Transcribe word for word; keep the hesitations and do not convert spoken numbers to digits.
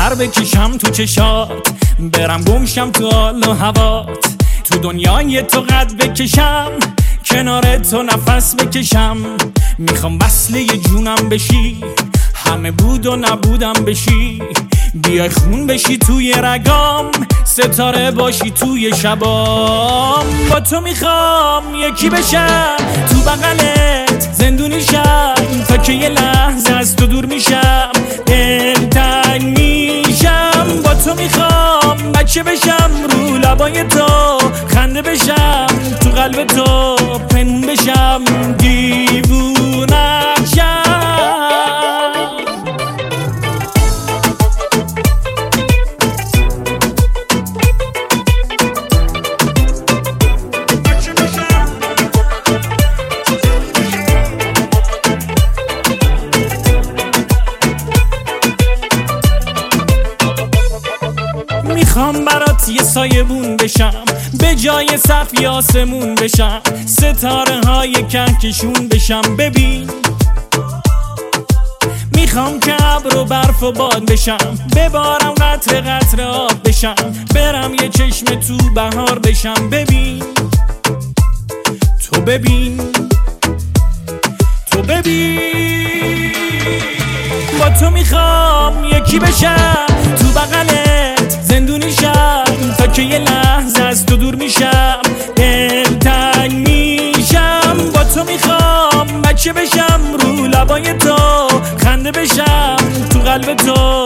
پر بکشم تو چشات، برم گمشم تو حال و هوات، تو دنیای تو قد بکشم، کنار تو نفس بکشم. میخوام وصله جونم بشی، همه بود و نبودم بشی، بیای خون بشی توی رگام، ستاره باشی توی شبام. با تو میخوام یکی بشم، تو بغلت زندونی شم، تا که یه لحظه از تو دور میشم، دلتنگ میشم. با تو میخوام بچه بشم، رو لبای تو خنده بشم، تو قلب تو پنهون بشم، دیوونه‌ام شم. میخوام برات یه سایبون بشم، به جای صف یا آسمون بشم، ستاره های کهکشون بشم. ببین میخوام که ابر و برف و باد بشم، ببارم قطره قطره آب بشم، برم یه چشم تو بهار بشم. ببین تو ببین تو ببین با تو میخوام یکی بشم، تو بغلت زندونی شم، تا که یه لحظه از تو دور میشم، دلتنگ میشم. با تو میخوام بچه بشم، رو لبای تو خنده بشم، تو قلب تو